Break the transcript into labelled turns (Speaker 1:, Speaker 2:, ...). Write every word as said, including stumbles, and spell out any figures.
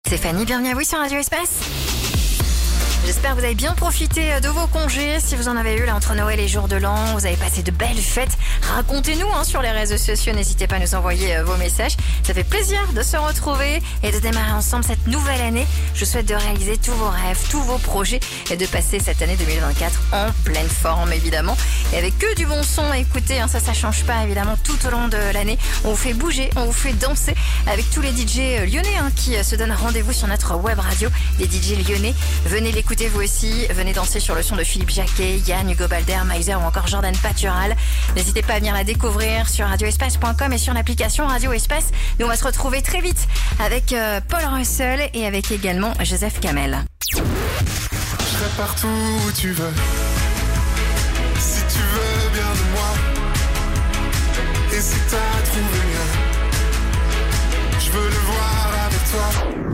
Speaker 1: C'est Fanny, bienvenue à vous sur Radio Espace. J'espère que vous avez bien profité de vos congés. Si vous en avez eu là entre Noël et Jour de l'An, vous avez passé de belles fêtes. Racontez-nous hein, sur les réseaux sociaux. N'hésitez pas à nous envoyer euh, vos messages. Ça fait plaisir de se retrouver et de démarrer ensemble cette nouvelle année. Je vous souhaite de réaliser tous vos rêves, tous vos projets et de passer cette année deux mille vingt-quatre en pleine forme évidemment. Et avec que du bon son à écouter, hein, ça, ça change pas évidemment tout au long de l'année. On vous fait bouger, on vous fait danser avec tous les D J lyonnais hein, qui se donnent rendez-vous sur notre web radio. Des D J lyonnais, venez l'écouter vous aussi, venez danser sur le son de Philippe Jacquet, Yann, Hugo Balder, Meiser ou encore Jordan Patural. N'hésitez pas à venir la découvrir sur radio espace point com et sur l'application Radio Espace. Nous on va se retrouver très vite avec euh, Paul Russell et avec également Joseph Kamel.
Speaker 2: Je serai partout où tu veux, si tu veux bien de moi. Et si t'as trouvé mieux, je veux le voir avec toi.